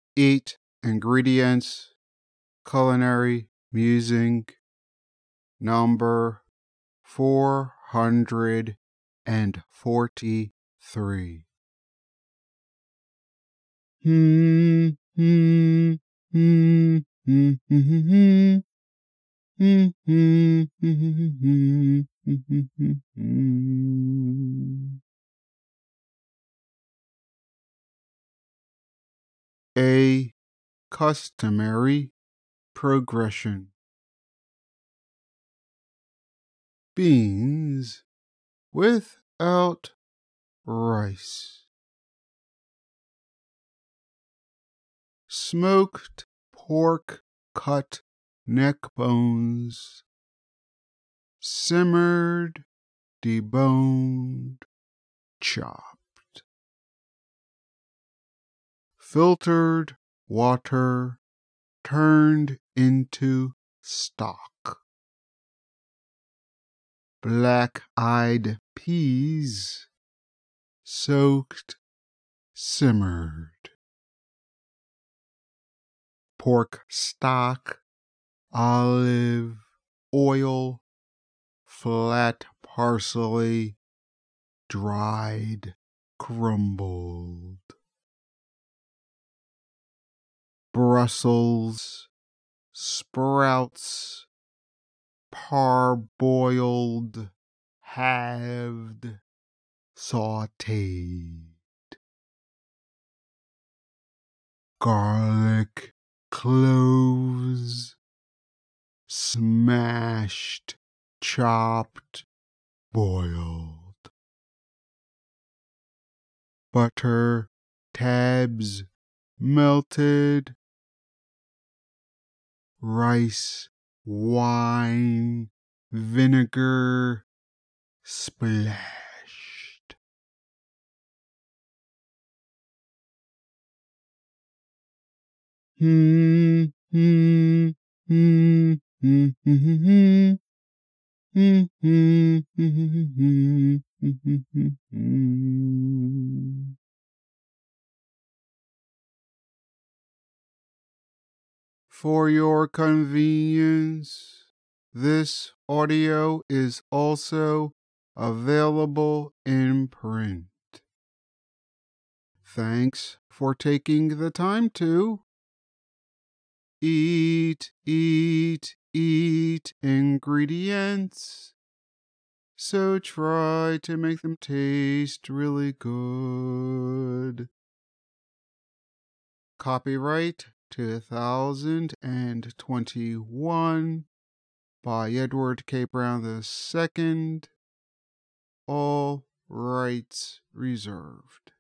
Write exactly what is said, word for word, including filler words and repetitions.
Eat ingredients, culinary musing, number four hundred forty-three. Hmm, hmm, hmm, hmm, hmm, hmm, hmm, hmm, hmm, hmm. A customary progression. Beans without rice. Smoked pork cut neck bones. Simmered, deboned, chopped. Filtered water turned into stock. Black-eyed peas soaked, simmered. Pork stock, olive oil, flat parsley, dried, crumbled. Brussels sprouts, parboiled, halved, sautéed. Garlic cloves, smashed, chopped, boiled. Butter tabs, melted. Rice, wine, vinegar, splashed. Hmm, hmm, hmm, hmm, hmm, hmm, hmm, hmm, hmm, hmm, hmm. For your convenience, this audio is also available in print. Thanks for taking the time to eat, eat, eat ingredients. So try to make them taste really good. Copyright two thousand twenty-one by Edward K. Brown the Second. All rights reserved.